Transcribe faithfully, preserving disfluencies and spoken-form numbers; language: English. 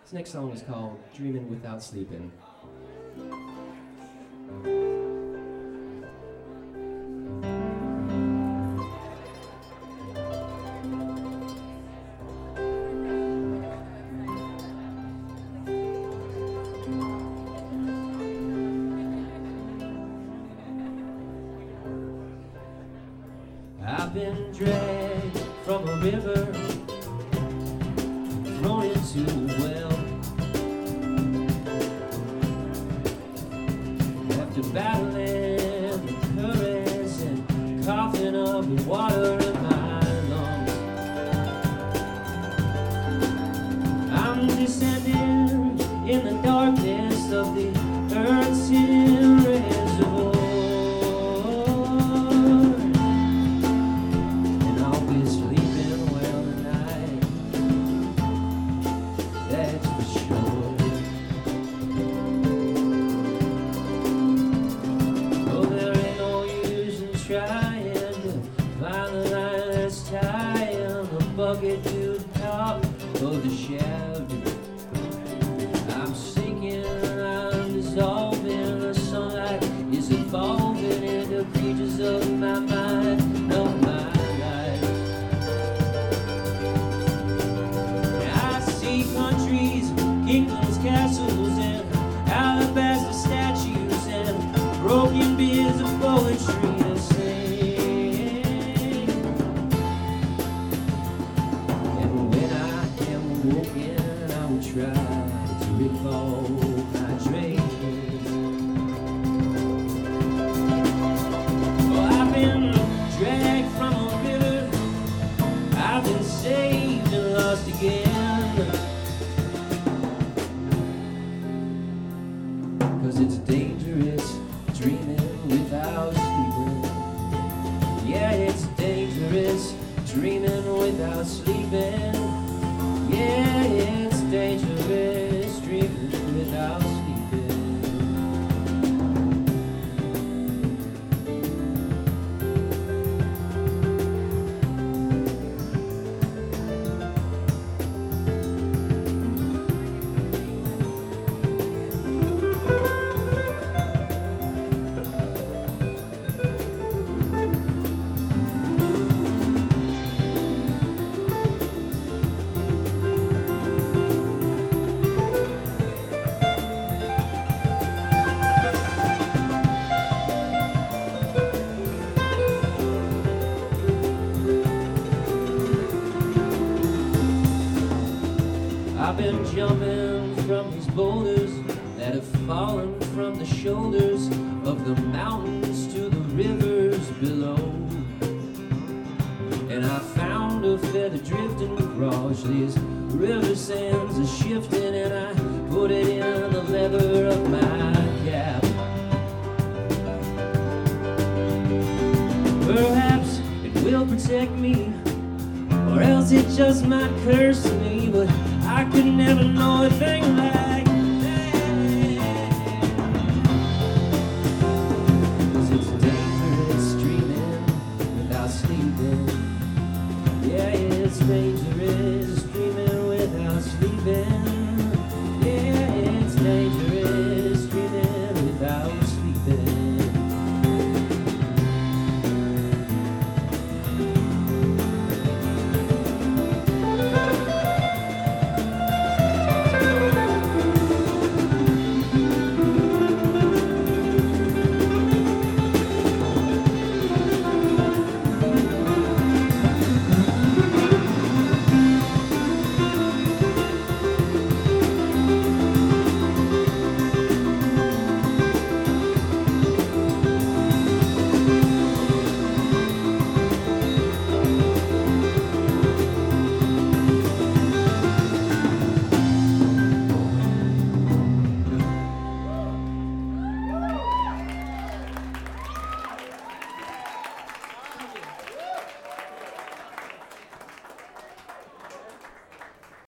This next song is called Dreaming Without Sleeping. I've been dragged from a river, thrown into a well. After battling the currents and coughing up the water in my lungs, I'm descending in the darkness of the earth's reservoir. Trying to find the line that's tying the bucket to the top of the shaft. I'm sinking, I'm dissolving, the sunlight is evolving into creatures of my mind, of my life. I see countries, kingdoms, castles, and alabaster statues, and broken beers of poetry. Try to recall my dreams. Oh, I've been dragged from a river, I've been saved and lost again. 'Cause it's dangerous dreaming without sleeping. Yeah, it's dangerous dreaming without sleeping. Yeah, it's dangerous dreaming without sleeping. I've been jumping from these boulders that have fallen from the shoulders of the mountains to the rivers below. And I found a feather drifting across these river sands are shifting, and I put it in the leather of my cap. Perhaps it will protect me, or else it just might curse me, but I could never know if